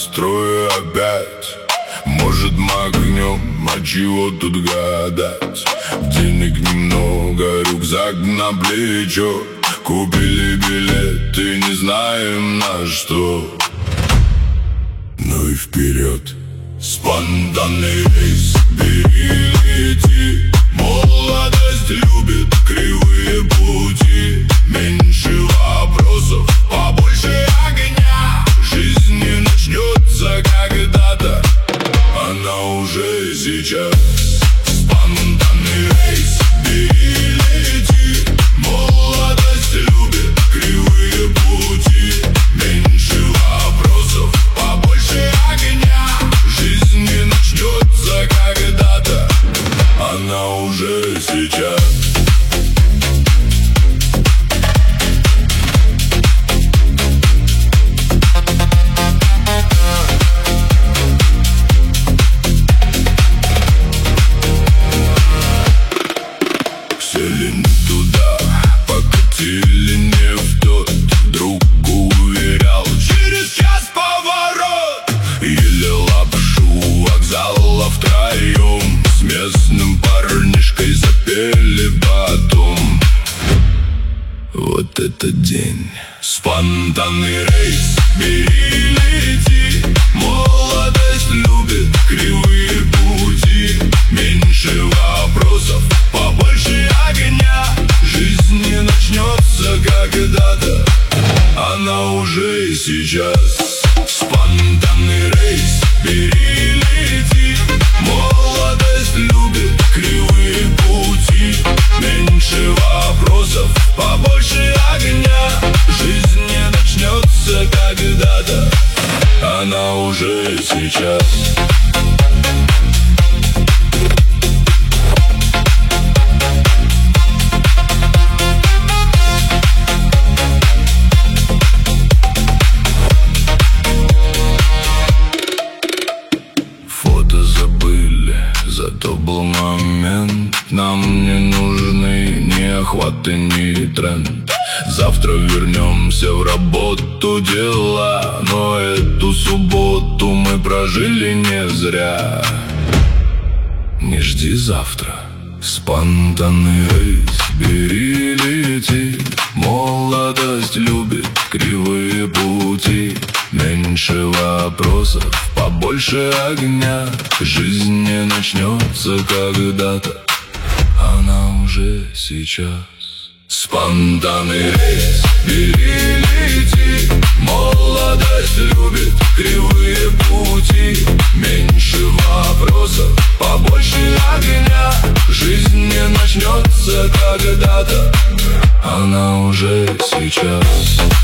настрое опять. Может, махнем, а чего тут гадать? Денег немного, рюкзак на плечо. Купили билеты, не знаем на что. Ну и вперед. Спонтанный рейс, бери, лети. Молодость любит кривые пути. Меньше вопросов, побольше огня. Жизнь не начнется когда-то, она уже сейчас. Спонтанный рейс, бери, лети. Молодость любит кривые пути. Меньше вопросов, побольше огня. Жизнь не начнется когда-то, она уже сейчас. Сели не туда, покатили не в тот. Друг уверял, через час поворот. Ели лапшу у вокзала втроем. С местным парнишкой запели потом. Вот этот день. Спонтанный рейс, бери, лети. Молодость любит кривые пути. Меньше вопросов, побольше огня. Жизнь не начнется когда-то, она уже сейчас. Спонтанный рейс, бери, лети. Молодость любит кривые пути. Меньше вопросов, побольше огня. Жизнь не начнется когда-то, она уже сейчас. Зато был момент. Нам не нужны ни охваты, ни тренд. Завтра вернемся в работу, дела. Но эту субботу мы прожили не зря. Не жди завтра. Спонтанный рейс, бери, лети. Молодость любит кривые пути. Меньше вопросов, побольше огня. Жизнь не начнется когда-то, она уже сейчас. Спонтанный рейс, бери, лети. Молодость любит кривые пути. Меньше вопросов, побольше огня. Жизнь не начнется когда-то, она уже сейчас.